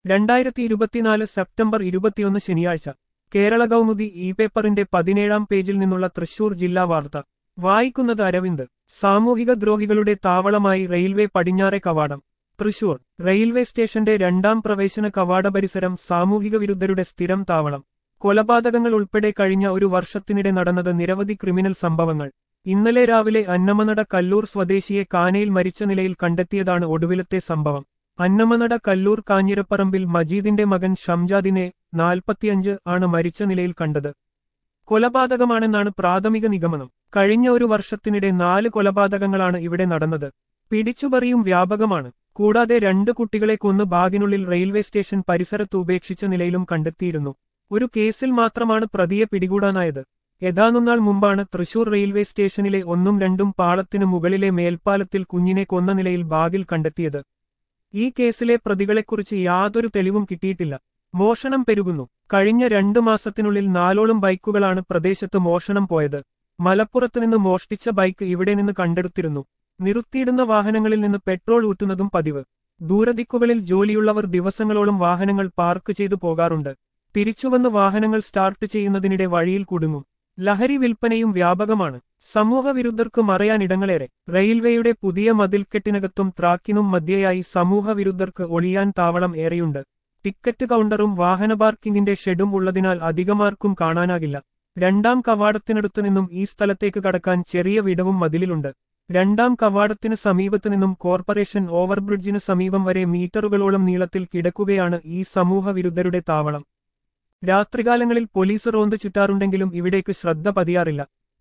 2024 September 21 ശനിയാഴ്ച Kerala Kaumudi E പേപ്പറിന്റെ 17-ാം പേജിൽ നിന്നുള്ള തൃശൂർ ജില്ലാ വാർത്ത വായിക്കുന്നത് അരവിന്ദ്. സാമൂഹിക ദ്രോഹികളുടെ താവളമായി റെയിൽവേ പടിഞ്ഞാറെ കവാടം. തൃശൂർ റെയിൽവേ സ്റ്റേഷന്റെ രണ്ടാം പ്രവേശന കവാട പരിസരം സാമൂഹിക വിരുദ്ധരുടെ സ്ഥിരം താവളം. കൊലപാതകങ്ങൾ ഉൾപ്പെടെ കഴിഞ്ഞ ഒരു വർഷത്തിനിടെ നടന്നത് നിരവധി ക്രിമിനൽ സംഭവങ്ങൾ. ഇന്നലെ രാവിലെ അന്നമനട കല്ലൂർ സ്വദേശിയെ കാനയിൽ മരിച്ച നിലയിൽ കണ്ടെത്തിയതാണ് ഒടുവിലത്തെ സംഭവം. അന്നമനട കല്ലൂർ കാഞ്ഞിരപ്പറമ്പിൽ മജീദിന്റെ മകൻ ഷംജാദിനെ 45 ആണ് മരിച്ച നിലയിൽ കണ്ടത്. കൊലപാതകമാണെന്നാണ് പ്രാഥമിക നിഗമനം. കഴിഞ്ഞ ഒരു വർഷത്തിനിടെ 4 കൊലപാതകങ്ങളാണ് ഇവിടെ നടന്നത്. പിടിച്ചുപറിയും വ്യാപകമാണ്. കൂടാതെ 2 കുട്ടികളെ കൊന്ന് ബാഗിനുള്ളിൽ റെയിൽവേ സ്റ്റേഷൻ പരിസരത്ത് ഉപേക്ഷിച്ച നിലയിലും കണ്ടെത്തിയിരുന്നു. ഒരു കേസിൽ മാത്രമാണ് പ്രതിയെ പിടികൂടാനായത്. ഏതാനുനാൾ മുമ്പാണ് തൃശൂർ റെയിൽവേ സ്റ്റേഷനിലെ 1ഉം 2ഉം പാളത്തിനു മുകളിലെ മേൽപ്പാലത്തിൽ കുഞ്ഞിനെ കൊന്ന നിലയിൽ ബാഗിൽ കണ്ടെത്തിയത്. ഈ കേസിലെ പ്രതികളെക്കുറിച്ച് യാതൊരു തെളിവും കിട്ടിയിട്ടില്ല. മോഷണം പെരുകുന്നു. കഴിഞ്ഞ 2 മാസത്തിനുള്ളിൽ 4ഓളം ബൈക്കുകളാണ് പ്രദേശത്ത് മോഷണം പോയത്. മലപ്പുറത്തുനിന്ന് മോഷ്ടിച്ച ബൈക്ക് ഇവിടെ നിന്ന് കണ്ടെടുത്തിരുന്നു. നിർത്തിയിടുന്ന വാഹനങ്ങളിൽ നിന്ന് പെട്രോൾ ഊറ്റുന്നതും പതിവ്. ദൂരദിക്കുകളിൽ ജോലിയുള്ളവർ ദിവസങ്ങളോളം വാഹനങ്ങൾ പാർക്ക് ചെയ്തു പോകാറുണ്ട്. തിരിച്ചുവന്ന് വാഹനങ്ങൾ സ്റ്റാർട്ട് ചെയ്യുന്നതിനിടെ വഴിയിൽ കുടുങ്ങും. ലഹരി വിൽപ്പനയും വ്യാപകമാണ്. സമൂഹവിരുദ്ധർക്ക് മറയാനിടങ്ങളേറെ. റെയിൽവേയുടെ പുതിയ മതിൽക്കെട്ടിനകത്തും ട്രാക്കിനും മധ്യയായി സമൂഹവിരുദ്ധർക്ക് ഒളിയാൻ താവളം ഏറെയുണ്ട്. ടിക്കറ്റ് കൗണ്ടറും വാഹന പാർക്കിംഗിന്റെ ഷെഡും ഉള്ളതിനാൽ അധികമാർക്കും കാണാനാകില്ല. രണ്ടാം കവാടത്തിനടുത്തുനിന്നും ഈ സ്ഥലത്തേക്ക് കടക്കാൻ ചെറിയ വിടവും മതിലിലുണ്ട്. രണ്ടാം കവാടത്തിന് സമീപത്തുനിന്നും കോർപ്പറേഷൻ ഓവർബ്രിഡ്ജിന് സമീപം വരെ മീറ്ററുകളോളം നീളത്തിൽ കിടക്കുകയാണ് ഈ സമൂഹവിരുദ്ധരുടെ താവളം. രാത്രികാലങ്ങളിൽ പോലീസ് റോന്ത് ചുറ്റാറുണ്ടെങ്കിലും ഇവിടേക്ക് ശ്രദ്ധ പതിയാറില്ല.